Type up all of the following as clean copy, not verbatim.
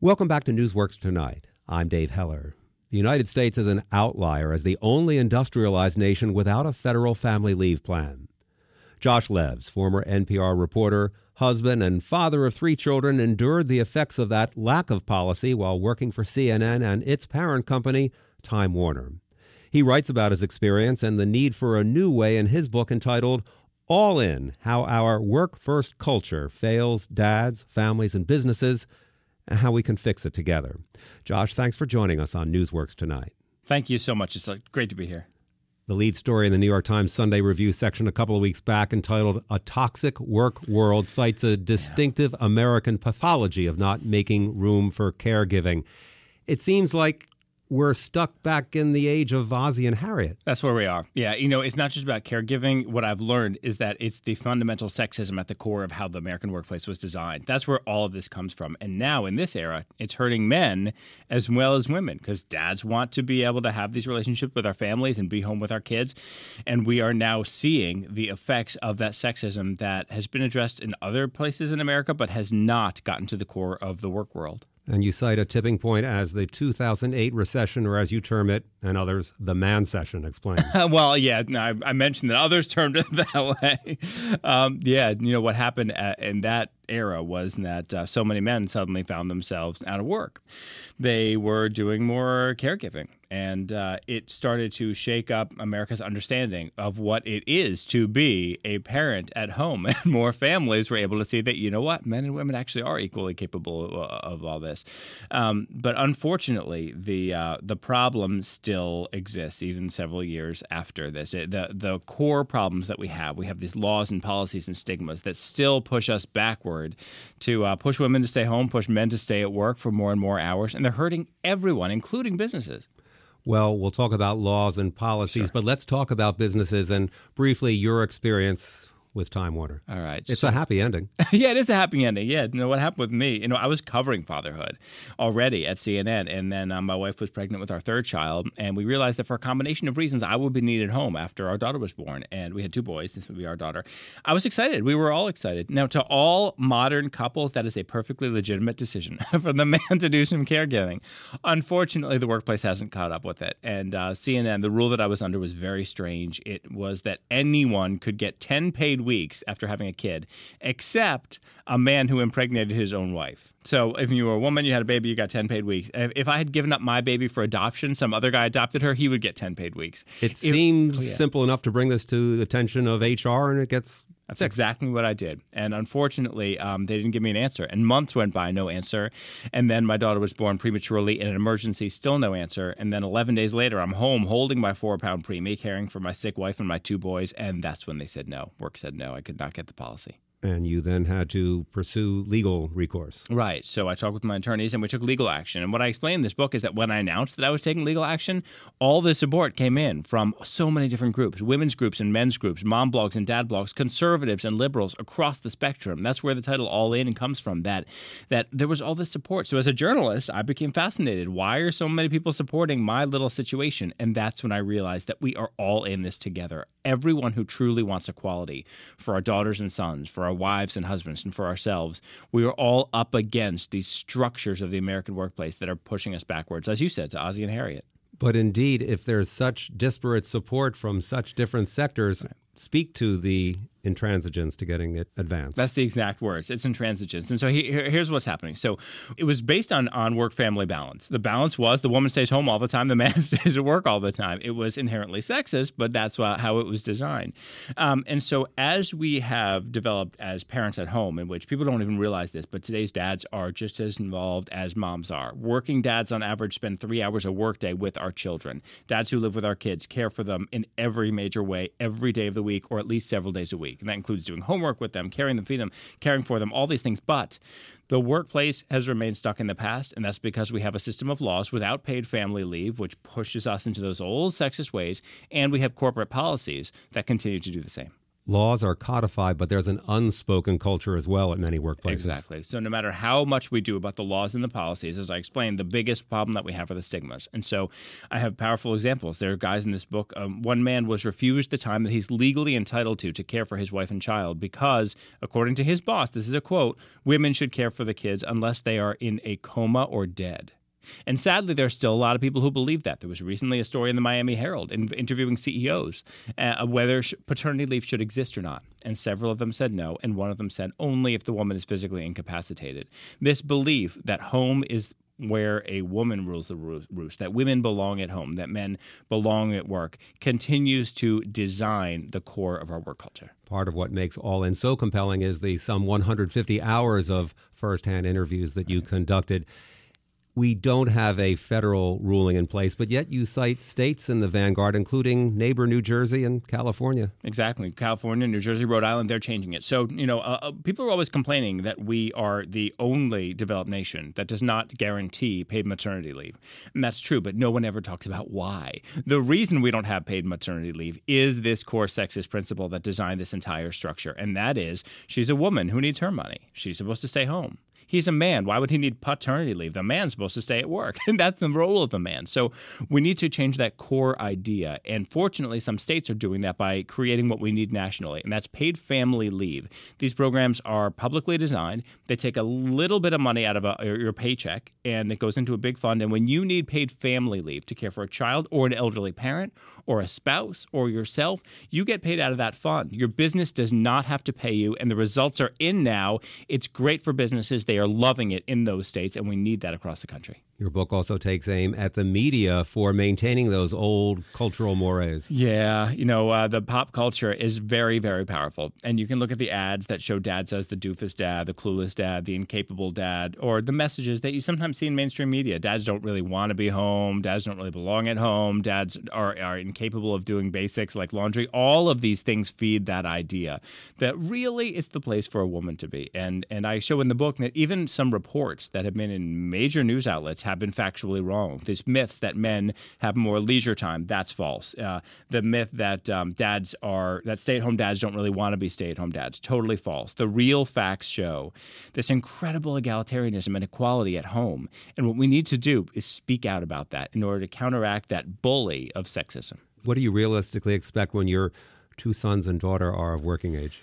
Welcome back to Newsworks Tonight. I'm Dave Heller. The United States is an outlier as the only industrialized nation without a federal family leave plan. Josh Levs, former NPR reporter, husband, and father of 3 children, endured the effects of that lack of policy while working for CNN and its parent company, Time Warner. He writes about his experience and the need for a new way in his book entitled All In: How Our Work-First Culture Fails Dads, Families, and Businesses, and How We Can Fix It Together. Josh, thanks for joining us on Newsworks Tonight. Thank you so much. It's great to be here. The lead story in the New York Times Sunday Review section a couple of weeks back, entitled A Toxic Work World, cites a distinctive American pathology of not making room for caregiving. It seems like we're stuck back in the age of Ozzie and Harriet. That's where we are. Yeah, it's not just about caregiving. What I've learned is that it's the fundamental sexism at the core of how the American workplace was designed. That's where all of this comes from. And now, in this era, it's hurting men as well as women, because dads want to be able to have these relationships with our families and be home with our kids. And we are now seeing the effects of that sexism that has been addressed in other places in America, but has not gotten to the core of the work world. And you cite a tipping point as the 2008 recession, or as you term it, and others, the man session. Explain. Well, yeah, I mentioned that others termed it that way. What happened in that era was that so many men suddenly found themselves out of work. They were doing more caregiving, and it started to shake up America's understanding of what it is to be a parent at home. And more families were able to see that, men and women actually are equally capable of all this. But unfortunately, the problem still exists even several years after this. The core problems that we have these laws and policies and stigmas that still push us backward to push women to stay home, push men to stay at work for more and more hours, and they're hurting everyone, including businesses. Well, we'll talk about laws and policies, but let's talk about businesses and briefly your experience with Time Warner. All right. It's a happy ending. Yeah, it is a happy ending. Yeah. What happened with me, I was covering fatherhood already at CNN, and then my wife was pregnant with our 3rd child, and we realized that for a combination of reasons, I would be needed home after our daughter was born, and we had 2 boys. This would be our daughter. I was excited. We were all excited. Now, to all modern couples, that is a perfectly legitimate decision for the man to do some caregiving. Unfortunately, the workplace hasn't caught up with it, and CNN, the rule that I was under was very strange. It was that anyone could get 10 paid weeks after having a kid, except a man who impregnated his own wife. So if you were a woman, you had a baby, you got 10 paid weeks. If I had given up my baby for adoption, some other guy adopted her, he would get 10 paid weeks. It seems simple enough to bring this to the attention of HR, and it gets... That's exactly what I did. And unfortunately, they didn't give me an answer. And months went by, no answer. And then my daughter was born prematurely in an emergency, still no answer. And then 11 days later, I'm home holding my 4-pound preemie, caring for my sick wife and my 2 boys. And that's when they said no. Work said no. I could not get the policy. And you then had to pursue legal recourse. Right. So I talked with my attorneys and we took legal action. And what I explained in this book is that when I announced that I was taking legal action, all the support came in from so many different groups, women's groups and men's groups, mom blogs and dad blogs, conservatives and liberals across the spectrum. That's where the title All In comes from, that there was all this support. So as a journalist, I became fascinated. Why are so many people supporting my little situation? And that's when I realized that we are all in this together. Everyone who truly wants equality for our daughters and sons, for our wives and husbands, and for ourselves, we are all up against these structures of the American workplace that are pushing us backwards, as you said, to Ozzie and Harriet. But indeed, if there's such disparate support from such different sectors, speak to the intransigence to getting it advanced. That's the exact words. It's intransigence. And so here's what's happening. So it was based on work-family balance. The balance was the woman stays home all the time, the man stays at work all the time. It was inherently sexist, but that's how it was designed. And so as we have developed as parents at home, in which people don't even realize this, but today's dads are just as involved as moms are. Working dads on average spend 3 hours a workday with our children. Dads who live with our kids care for them in every major way, every day of the week, or at least several days a week. And that includes doing homework with them, carrying them, feeding them, caring for them, all these things. But the workplace has remained stuck in the past, and that's because we have a system of laws without paid family leave, which pushes us into those old sexist ways, and we have corporate policies that continue to do the same. laws are codified, but there's an unspoken culture as well at many workplaces. Exactly. So no matter how much we do about the laws and the policies, as I explained, the biggest problem that we have are the stigmas. And so I have powerful examples. There are guys in this book. One man was refused the time that he's legally entitled to care for his wife and child because, according to his boss, this is a quote, women should care for the kids unless they are in a coma or dead. And sadly, there are still a lot of people who believe that. There was recently a story in the Miami Herald interviewing CEOs whether paternity leave should exist or not. And several of them said no, and one of them said only if the woman is physically incapacitated. This belief that home is where a woman rules the roost, that women belong at home, that men belong at work, continues to design the core of our work culture. Part of what makes All In so compelling is the some 150 hours of firsthand interviews that you conducted. We don't have a federal ruling in place, but yet you cite states in the vanguard, including neighbor New Jersey and California. Exactly. California, New Jersey, Rhode Island, they're changing it. So, people are always complaining that we are the only developed nation that does not guarantee paid maternity leave. And that's true, but no one ever talks about why. The reason we don't have paid maternity leave is this core sexist principle that designed this entire structure. And that is, she's a woman who needs her money. She's supposed to stay home. He's a man. Why would he need paternity leave? The man's supposed to stay at work. And that's the role of the man. So we need to change that core idea. And fortunately, some states are doing that by creating what we need nationally, and that's paid family leave. These programs are publicly designed. They take a little bit of money out of your paycheck, and it goes into a big fund. And when you need paid family leave to care for a child or an elderly parent or a spouse or yourself, you get paid out of that fund. Your business does not have to pay you, and the results are in now. It's great for businesses. They are loving it in those states, and we need that across the country. Your book also takes aim at the media for maintaining those old cultural mores. Yeah, the pop culture is very, very powerful. And you can look at the ads that show dads as the doofus dad, the clueless dad, the incapable dad, or the messages that you sometimes see in mainstream media. Dads don't really want to be home. Dads don't really belong at home. Dads are incapable of doing basics like laundry. All of these things feed that idea that really it's the place for a woman to be. And I show in the book that even some reports that have been in major news outlets have been factually wrong. These myths that men have more leisure time, that's false. The myth that that stay-at-home dads don't really want to be stay-at-home dads, totally false. The real facts show this incredible egalitarianism and equality at home. And what we need to do is speak out about that in order to counteract that bully of sexism. What do you realistically expect when your two sons and daughter are of working age?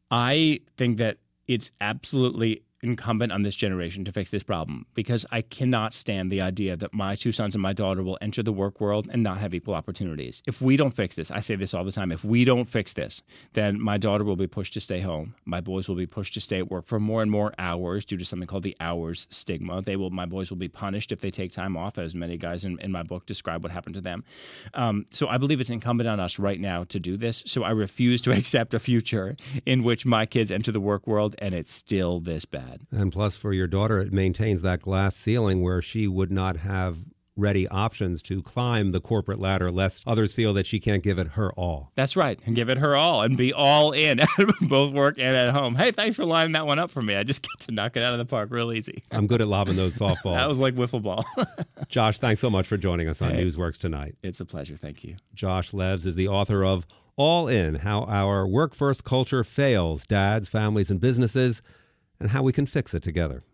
I think that it's absolutely incumbent on this generation to fix this problem, because I cannot stand the idea that my two sons and my daughter will enter the work world and not have equal opportunities. If we don't fix this, I say this all the time, if we don't fix this, then my daughter will be pushed to stay home. My boys will be pushed to stay at work for more and more hours due to something called the hours stigma. My boys will be punished if they take time off, as many guys in my book describe what happened to them. So I believe it's incumbent on us right now to do this. So I refuse to accept a future in which my kids enter the work world and it's still this bad. And plus, for your daughter, it maintains that glass ceiling where she would not have ready options to climb the corporate ladder, lest others feel that she can't give it her all. That's right. And give it her all and be all in, both work and at home. Hey, thanks for lining that one up for me. I just get to knock it out of the park real easy. I'm good at lobbing those softballs. That was like wiffle ball. Josh, thanks so much for joining us on Newsworks tonight. It's a pleasure. Thank you. Josh Levs is the author of All In, How Our Work-First Culture Fails Dads, Families, and Businesses, and How We Can Fix It Together.